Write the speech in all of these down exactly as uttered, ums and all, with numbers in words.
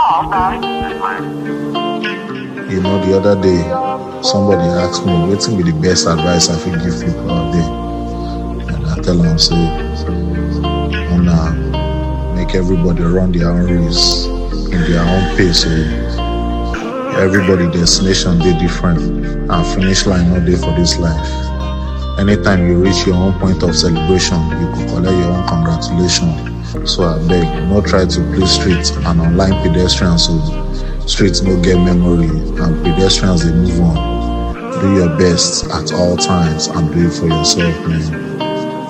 You know, the other day, somebody asked me, what will be the best advice I could give people out there? And I tell them, say, wanna make everybody run their own race in their own pace. So everybody destination they different, and finish line not there for this life. Anytime you reach your own point of celebration, you could collect your own congratulations. So I beg, not try to play street and online pedestrians. So streets no get memory and pedestrians they move on. Do your best at all times and do it for yourself, man.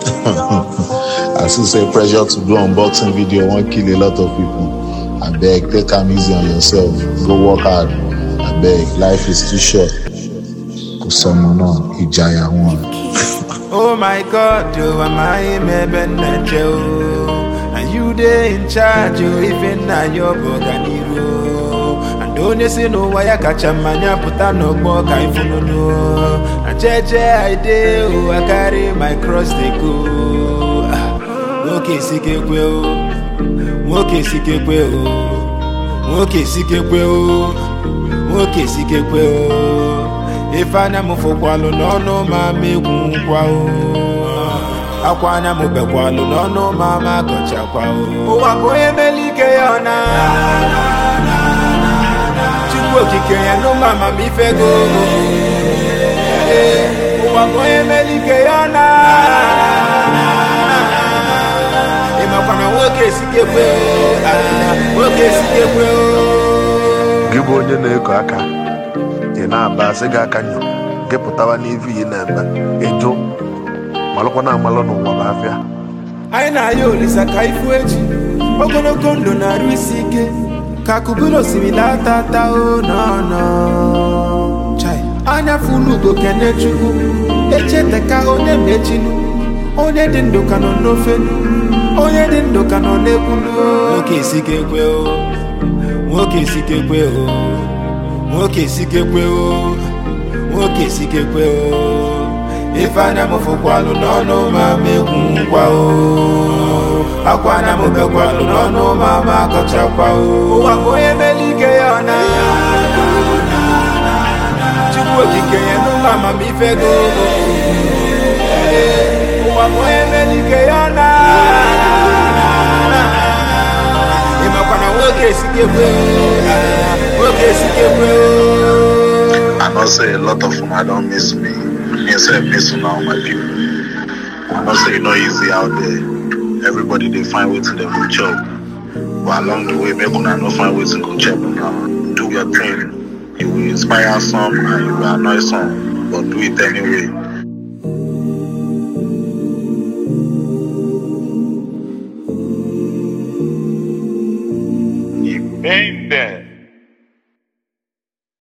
I still say pressure to do unboxing video won't kill a lot of people. I beg, take time easy on yourself. Go work hard. I beg, life is too short. Cause someone on Ijaya one. Oh my God, oh, am I a Joe? And you there in charge, oh, even now your boganiro. And don't you see no why I catch a man, ya put on no more kind for no. And Jeje, I do, I carry my cross, they go. Okay, Sike Quill, okay, Sike Quill, okay, Sike Quill, okay, Sike Quill. If I am for Qualo, no, no, mammy, Quao. Aquana Mubequalo, no, no, mamma, gotcha, Quao. Oh, I'm going to Melicayana. Chibuki, no, mamma, me fego. Oh, I'm going to Melicayana. If I'm going to work, it's a way. Work is a way. Give one your name, na basi ga kanyo geputawa n'ivi na eme ejo malokwa na amalo no wa bafia ai na yo lisa kaifu eji ogologo ndo na ruisike kakubulo simila tata o no no chai anya fulu go kene chukwu echete ka onye mechinu onye dị ndụ ka nọ n'ofenu onye dị ndụ ka nọ n'ekwulu nwoke sike kwe o nwoke sike kwe o nwoke sike kwe o nwoke sike kwe o ifana mufukwalu nono mamegwu kwa o akwana mubekwalu nono mama kocha kwa o wakoye melike yana chukwu okike yenu mama mifego wakoye melike yana imakwana nwoke sike kwe o I know say a lot of them I don't miss me. Me say miss all my people. I know say it's not easy out there. Everybody they find way to them go job. But along the way, make una no find way to go check now. Do your thing. You will inspire some and you will annoy some. But do it anyway. Bem, bem.